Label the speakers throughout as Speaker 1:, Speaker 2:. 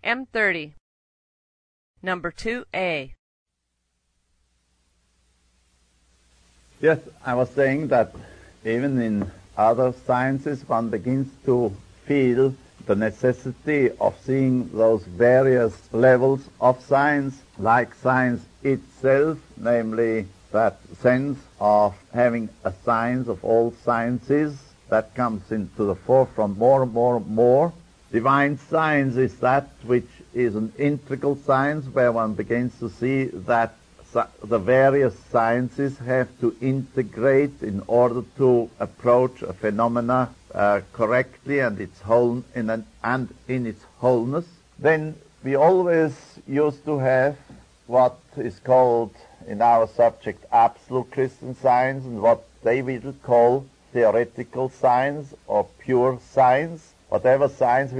Speaker 1: M30. Number 2A.
Speaker 2: Yes, I was saying that even in other sciences one begins to feel the necessity of seeing those various levels of science, like science itself, namely that sense of having a science of all sciences that comes into the forefront more and more and more. Divine science is that which is an integral science where one begins to see that the various sciences have to integrate in order to approach a phenomena correctly and in its wholeness. Then we always used to have what is called in our subject absolute Christian science and what they will call theoretical science or pure science. Whatever science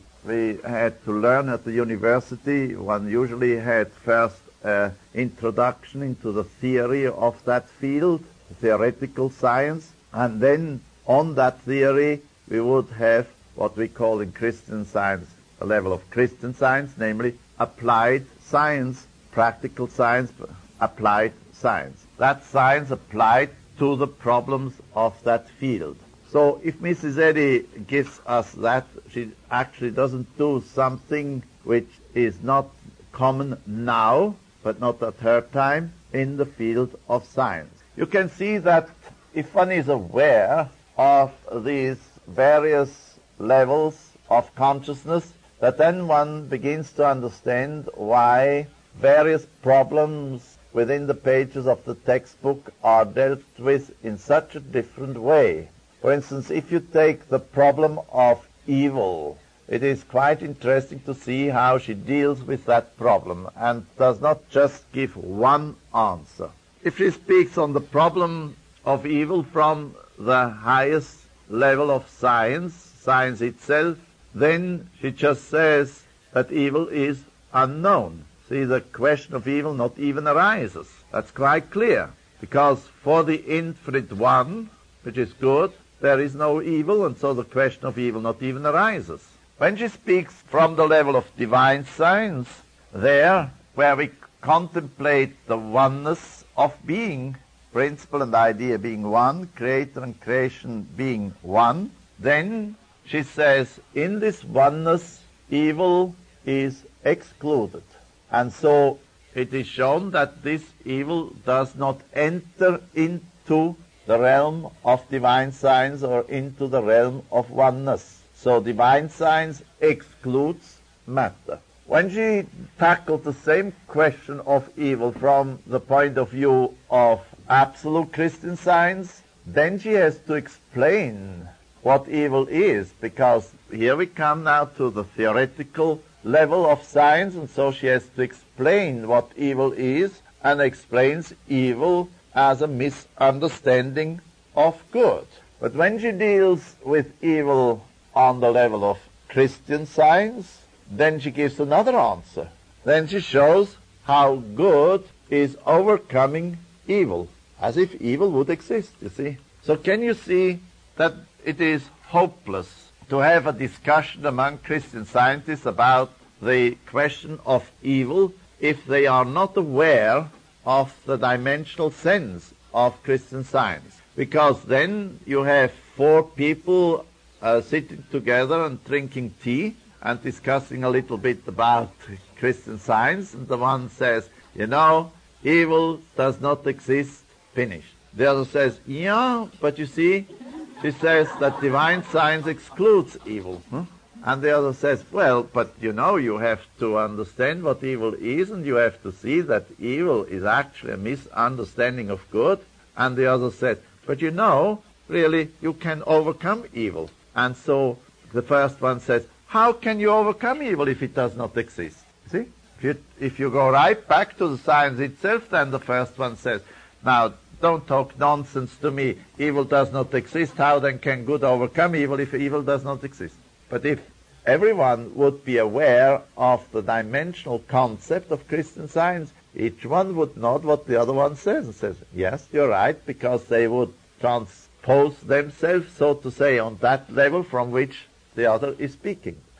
Speaker 2: we had to learn at the university, one usually had first introduction into the theory of that field, theoretical science, and then on that theory we would have what we call in Christian science a level of Christian science, namely applied science, practical science, applied science. That science applied to the problems of that field. So if Mrs. Eddy gives us that, she actually doesn't do something which is not common now, but not at her time, in the field of science. You can see that if one is aware of these various levels of consciousness, that then one begins to understand why various problems within the pages of the textbook are dealt with in such a different way. For instance, if you take the problem of evil, it is quite interesting to see how she deals with that problem and does not just give one answer. If she speaks on the problem of evil from the highest level of science, science itself, then she just says that evil is unknown. See, the question of evil not even arises. That's quite clear, because for the infinite one, which is good, there is no evil, and so the question of evil not even arises. When she speaks from the level of divine science, there, where we contemplate the oneness of being, principle and idea being one, creator and creation being one, then she says, in this oneness, evil is excluded. And so it is shown that this evil does not enter into the realm of divine science or into the realm of oneness. So divine science excludes matter. When she tackled the same question of evil from the point of view of absolute Christian science, then she has to explain what evil is, because here we come now to the theoretical level of science, and so she has to explain what evil is, and explains evil as a misunderstanding of good. But when she deals with evil on the level of Christian science, then she gives another answer. Then she shows how good is overcoming evil, as if evil would exist, you see. So can you see that it is hopeless to have a discussion among Christian scientists about the question of evil if they are not aware of the dimensional sense of Christian science? Because then you have four people sitting together and drinking tea and discussing a little bit about Christian science, and the one says, you know, evil does not exist, finished. The other says, yeah, but you see, she says that divine science excludes evil. And the other says, well, but you know, you have to understand what evil is, and you have to see that evil is actually a misunderstanding of good. And the other says, but you know, really, you can overcome evil. And so the first one says, how can you overcome evil if it does not exist? See? If you go right back to the science itself, then the first one says, now, don't talk nonsense to me. Evil does not exist. How then can good overcome evil if evil does not exist? But if everyone would be aware of the dimensional concept of Christian science, each one would know what the other one says, and says, yes, you're right, because they would transpose themselves, so to say, on that level from which the other is speaking.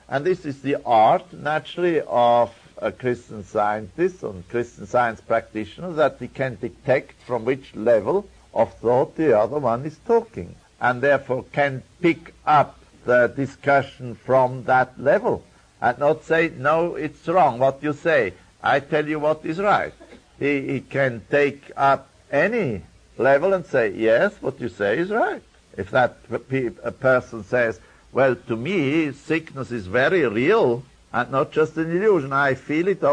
Speaker 2: And this is the art, naturally, of a Christian scientist and Christian science practitioner, that he can detect from which level of thought the other one is talking, and therefore can pick up the discussion from that level and not say, no, it's wrong what you say, I tell you what is right. He can take up any level and say, yes, what you say is right. If that a person says, well, to me, sickness is very real and not just an illusion, I feel it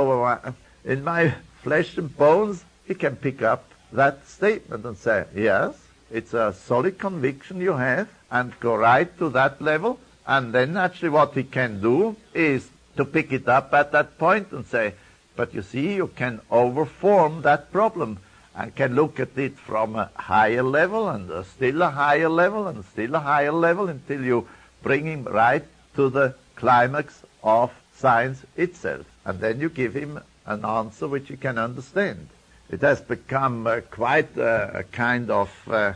Speaker 2: in my flesh and bones, he can pick up that statement and say, yes, it's a solid conviction you have, and go right to that level. And then actually what he can do is to pick it up at that point and say, but you see, you can overform that problem and can look at it from a higher level and still a higher level and still a higher level until you bring him right to the climax of science itself. And then you give him an answer which he can understand. It has become quite a kind of, a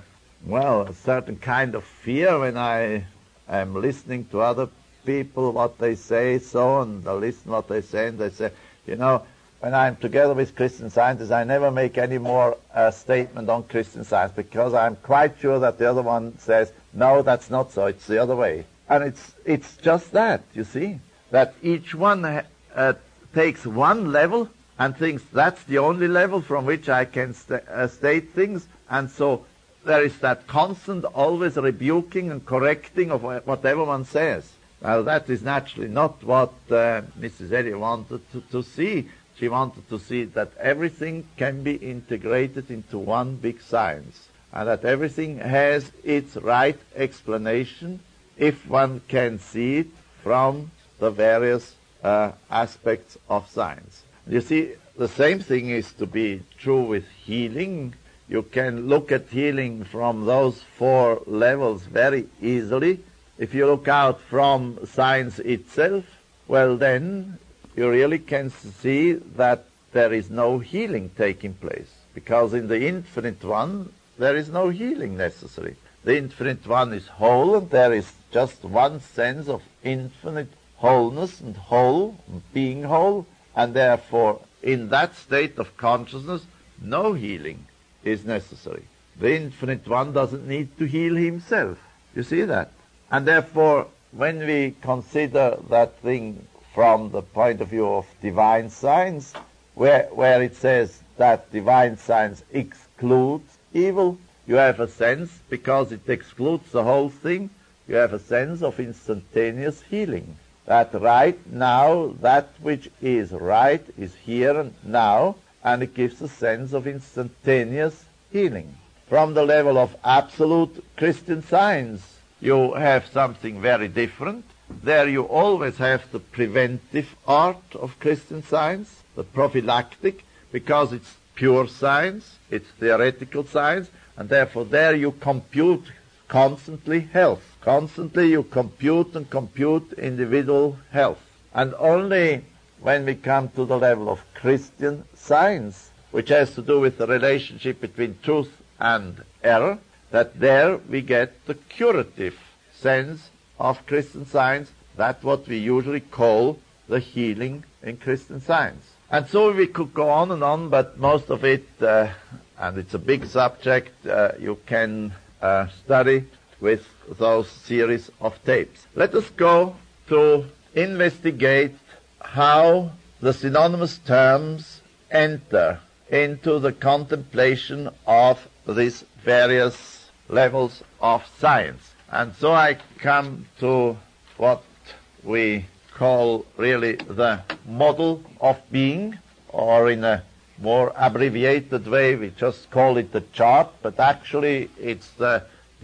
Speaker 2: certain kind of fear when I am listening to other people, what they say, and I listen what they say, and they say, you know, when I'm together with Christian scientists, I never make any more statement on Christian science, because I'm quite sure that the other one says, no, that's not so, it's the other way. And it's just that, you see, that each one takes one level and thinks that's the only level from which I can state things, and so there is that constant, always rebuking and correcting of whatever one says. Well, that is naturally not what Mrs. Elliot wanted to see. She wanted to see that everything can be integrated into one big science, and that everything has its right explanation if one can see it from the various aspects of science. You see, the same thing is to be true with healing. You can look at healing from those four levels very easily. If you look out from science itself, well then you really can see that there is no healing taking place, because in the infinite one there is no healing necessary. The infinite one is whole, and there is just one sense of infinite wholeness and whole, being whole, and therefore in that state of consciousness no healing is necessary. The infinite one doesn't need to heal himself. You see that? And therefore, when we consider that thing from the point of view of divine science, where it says that divine science excludes evil, you have a sense, because it excludes the whole thing, you have a sense of instantaneous healing. That right now, that which is right is here and now, and it gives a sense of instantaneous healing. From the level of absolute Christian science, you have something very different. There you always have the preventive art of Christian science, the prophylactic, because it's pure science, it's theoretical science, and therefore there you compute constantly health. Constantly you compute and compute individual health. And only when we come to the level of Christian science, which has to do with the relationship between truth and error, that there we get the curative sense of Christian science. That's what we usually call the healing in Christian science. And so we could go on, but most of it, and it's a big subject, you can study with those series of tapes. Let us go to investigate how the synonymous terms enter into the contemplation of these various levels of science. And so I come to what we call really the model of being, or in a more abbreviated way we just call it the chart, but actually it's the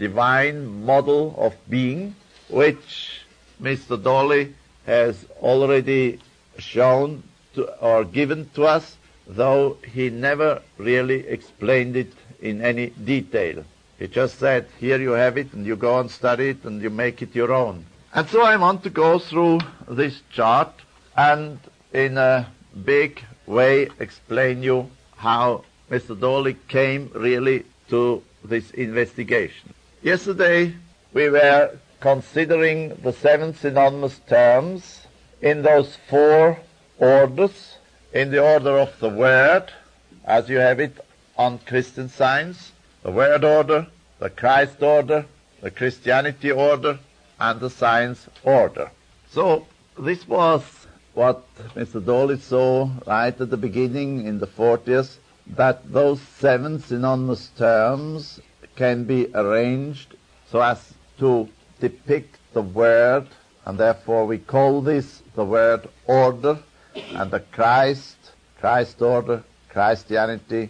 Speaker 2: divine model of being, which Mr. Dawley has already shown or given to us, though he never really explained it in any detail. He just said, here you have it, and you go and study it, and you make it your own. And so I want to go through this chart and in a big way explain you how Mr. Dawley came really to this investigation. Yesterday we were considering the 7 synonymous terms in those four orders, in the order of the Word, as you have it on Christian Science, the Word order, the Christ order, the Christianity order, and the Science order. So this was what Mr. Dawley saw right at the beginning in the 40s, that those 7 synonymous terms can be arranged so as to depict the Word, and therefore we call this the Word order, and the Christ order, Christianity,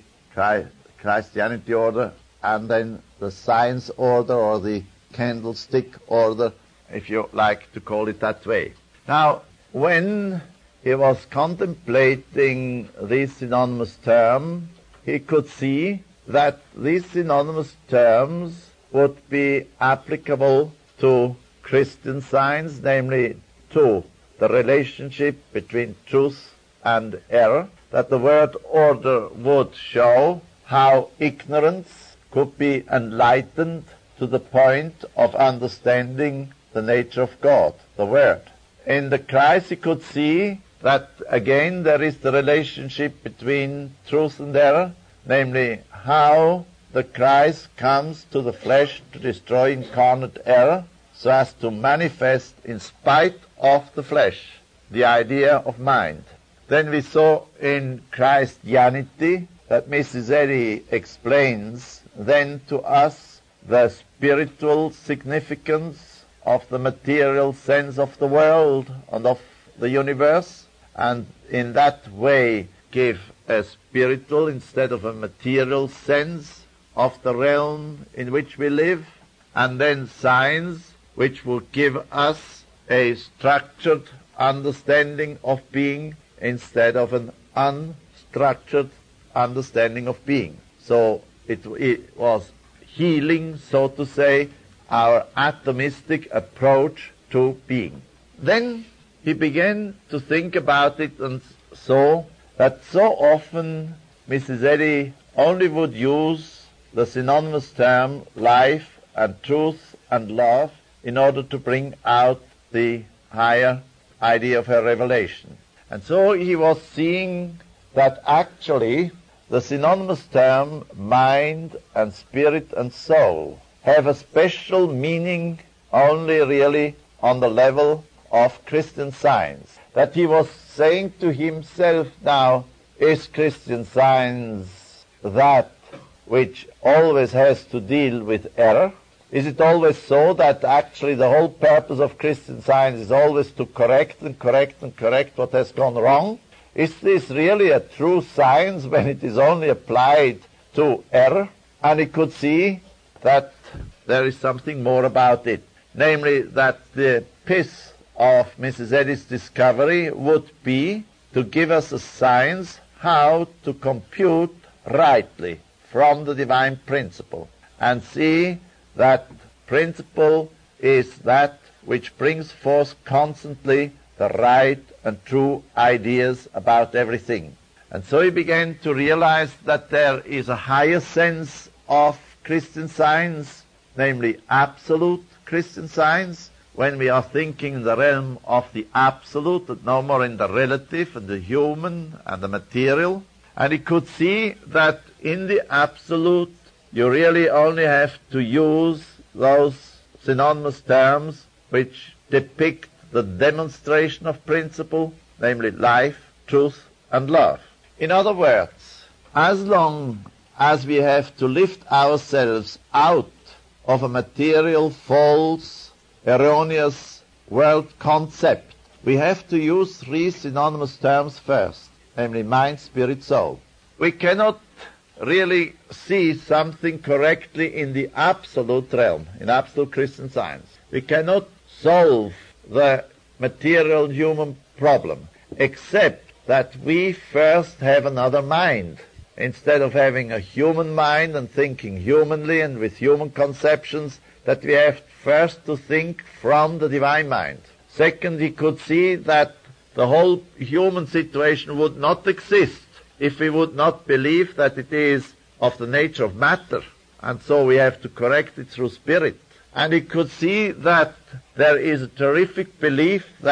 Speaker 2: Christianity order, and then the Science order, or the candlestick order, if you like to call it that way. Now, when he was contemplating this synonymous term, he could see that these synonymous terms would be applicable to Christian Science, namely to the relationship between truth and error, that the word order would show how ignorance could be enlightened to the point of understanding the nature of God, the Word. In the Christ he could see that again there is the relationship between truth and error, namely how the Christ comes to the flesh to destroy incarnate error, so as to manifest in spite of the flesh the idea of mind. Then we saw in Christianity that Mrs. Eddy explains then to us the spiritual significance of the material sense of the world and of the universe, and in that way give a spiritual instead of a material sense of the realm in which we live, and then science, which will give us a structured understanding of being instead of an unstructured understanding of being. So it was healing, so to say, our atomistic approach to being. Then he began to think about it and saw that so often Mrs. Eddy only would use the synonymous term life and truth and love in order to bring out the higher idea of her revelation. And so he was seeing that actually the synonymous term mind and spirit and soul have a special meaning only really on the level of Christian Science. That he was saying to himself now, is Christian Science that which always has to deal with error? Is it always so that actually the whole purpose of Christian Science is always to correct and correct and correct what has gone wrong? Is this really a true science when it is only applied to error? And he could see that there is something more about it, namely that the piece of Mrs. Eddy's discovery would be to give us a science how to compute rightly from the divine principle, and see that principle is that which brings forth constantly the right and true ideas about everything. And so he began to realize that there is a higher sense of Christian Science, namely absolute Christian Science, when we are thinking in the realm of the absolute and no more in the relative and the human and the material. And he could see that in the absolute you really only have to use those synonymous terms which depict the demonstration of principle, namely life, truth, and love. In other words, as long as we have to lift ourselves out of a material, false, erroneous world concept, we have to use 3 synonymous terms first, namely mind, spirit, soul. We cannot really see something correctly in the absolute realm, in absolute Christian Science. We cannot solve the material human problem, except that we first have another mind. Instead of having a human mind and thinking humanly and with human conceptions, that we have first to think from the divine mind. Second, he could see that the whole human situation would not exist if we would not believe that it is of the nature of matter, and so we have to correct it through spirit. And he could see that there is a terrific belief that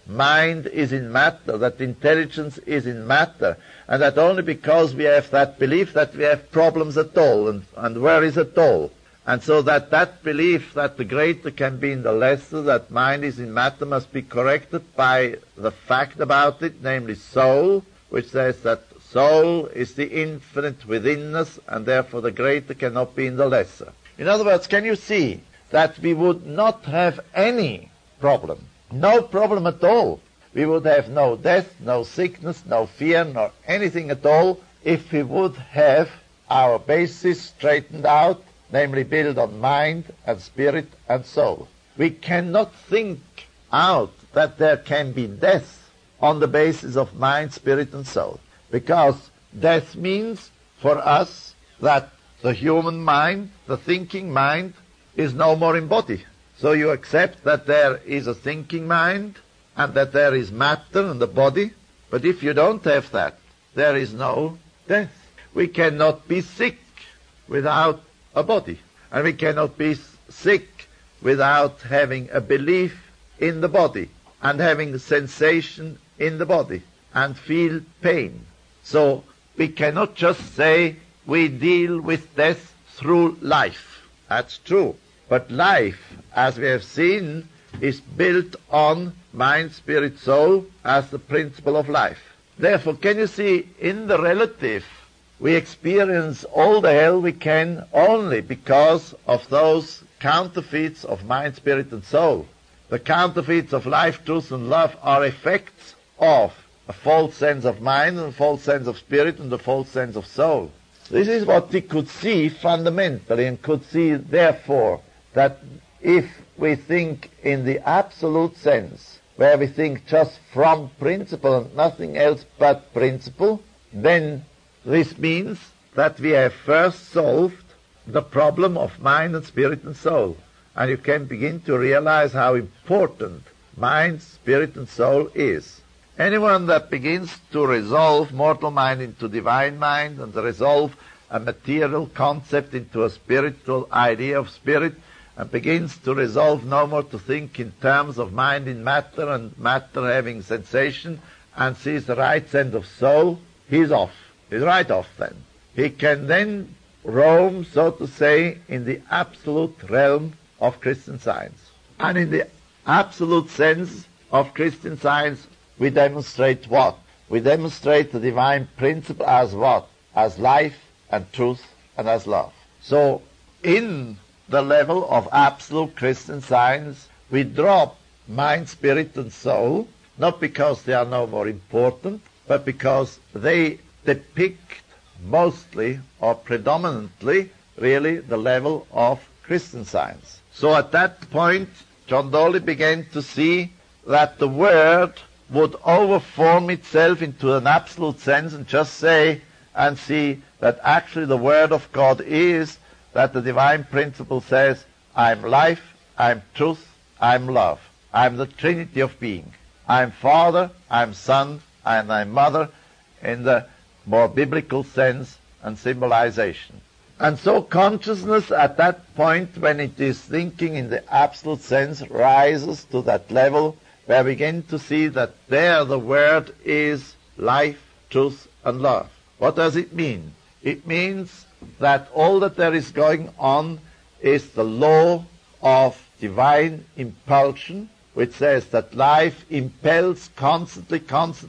Speaker 3: mind is in matter, that intelligence is in matter, and that only because we have that belief that we have problems at all, and where is at all. And so that belief that the greater can be in the lesser, that mind is in matter, must be corrected by the fact about it, namely soul, which says that soul is the infinite within us, and therefore the greater cannot be in the lesser. In other words, can you see that we would not have any problem, no problem at all? We would have no death, no sickness, no fear, nor anything at all, if we would have our basis straightened out, namely built on mind and spirit and soul. We cannot think out that there can be death on the basis of mind, spirit and soul, because death means for us that the human mind, the thinking mind, is no more in body. So you accept that there is a thinking mind and that there is matter in the body, but if you don't have that, there is no death. We cannot be sick without a body, and we cannot be sick without having a belief in the body and having a sensation in the body and feel pain. So we cannot just say we deal with death through life. That's true. But life, as we have seen, is built on mind, spirit, soul as the principle of life. Therefore, can you see, in the relative, we experience all the hell we can only because of those counterfeits of mind, spirit, and soul. The counterfeits of life, truth, and love are effects of a false sense of mind and a false sense of spirit and a false sense of soul. This is what we could see fundamentally, and could see, therefore, that if we think in the absolute sense, where we think just from principle and nothing else but principle, then this means that we have first solved the problem of mind and spirit and soul. And you can begin to realize how important mind, spirit and soul is. Anyone that begins to resolve mortal mind into divine mind and to resolve a material concept into a spiritual idea of spirit, and begins to resolve no more to think in terms of mind in matter and matter having sensation, and sees the right sense of soul, he's off. He's right off then. He can then roam, so to say, in the absolute realm of Christian Science. And in the absolute sense of Christian Science, we demonstrate what? We demonstrate the divine principle as what? As life and truth and as love. So, in the level of absolute Christian Science, we drop mind, spirit and soul, not because they are no more important, but because they depict mostly or predominantly really the level of Christian Science. So at that point, John Dolly began to see that the Word would overform itself into an absolute sense and just say and see that actually the Word of God is that the divine principle says, I'm life, I'm truth, I'm love. I'm the Trinity of being. I'm Father, I'm Son, and I'm Mother in the more biblical sense and symbolization. And so consciousness at that point, when it is thinking in the absolute sense, rises to that level where we begin to see that there the Word is life, truth, and love. What does it mean? It means that all that there is going on is the law of divine impulsion, which says that life impels constantly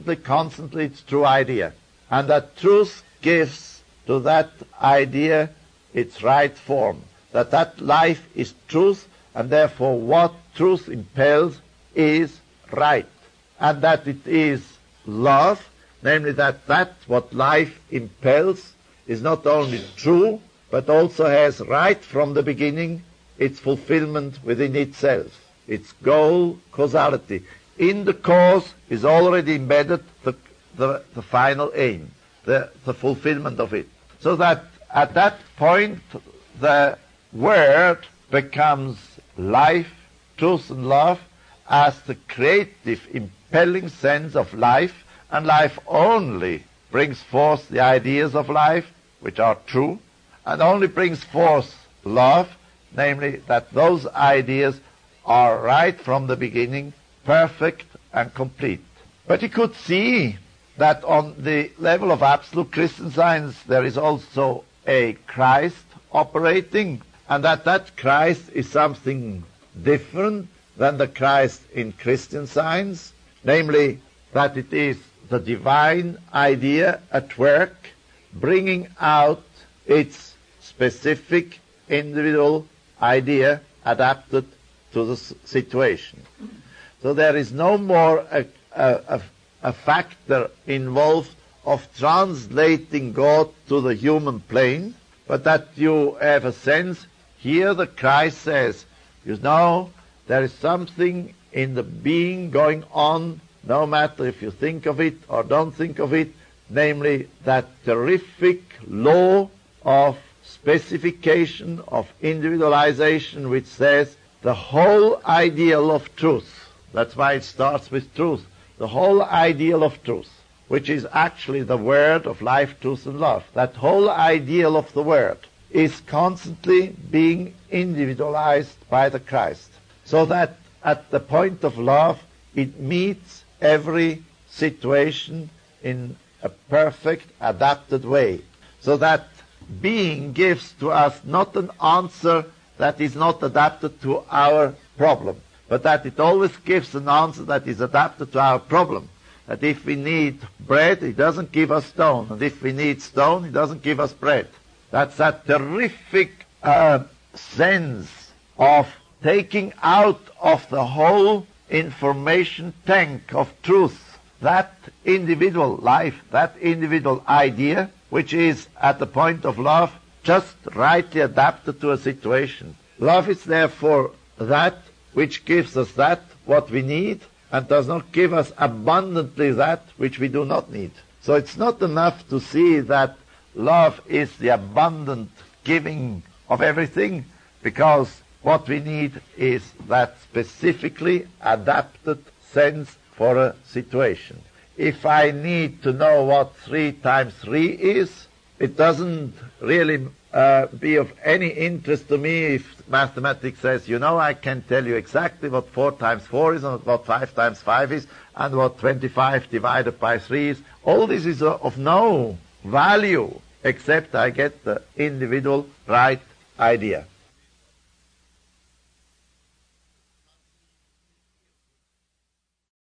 Speaker 3: its true idea. And that truth gives to that idea its right form. That life is truth, and therefore what truth impels is right. And that it is love, namely that what life impels is not only true, but also has right from the beginning its fulfillment within itself, its goal, causality. In the cause is already embedded the final aim, the fulfillment of it. So that at that point the Word becomes life, truth and love as the creative, impelling sense of life, and life only brings forth the ideas of life, which are true, and only brings forth love, namely that those ideas are right from the beginning, perfect and complete. But he could see that on the level of absolute Christian science there is also a Christ operating, and that Christ is something different than the Christ in Christian science, namely that it is the divine idea at work, bringing out its specific individual idea adapted to the situation. So there is no more a factor involved of translating God to the human plane, but that you have a sense, here the Christ says, you know, there is something in the being going on, no matter if you think of it or don't think of it, namely that terrific law of specification, of individualization, which says the whole ideal of truth, that's why it starts with truth, the whole ideal of truth, which is actually the word of life, truth, and love, that whole ideal of the word is constantly being individualized by the Christ, so that at the point of love it meets every situation in a perfect, adapted way, so that being gives to us not an answer that is not adapted to our problem, but that it always gives an answer that is adapted to our problem. That if we need bread, he doesn't give us stone, and if we need stone, he doesn't give us bread. That's that terrific sense of taking out of the whole information tank of truth that individual life, that individual idea, which is at the point of love just rightly adapted to a situation. Love is therefore that which gives us that what we need and does not give us abundantly that which we do not need. So it's not enough to see that love is the abundant giving of everything, because what we need is that specifically adapted sense for a situation. If I need to know what 3 times 3 is, it doesn't really be of any interest to me if mathematics says, you know, I can tell you exactly what 4 times 4 is and what 5 times 5 is and what 25 divided by 3 is. All this is of no value except I get the individual right idea.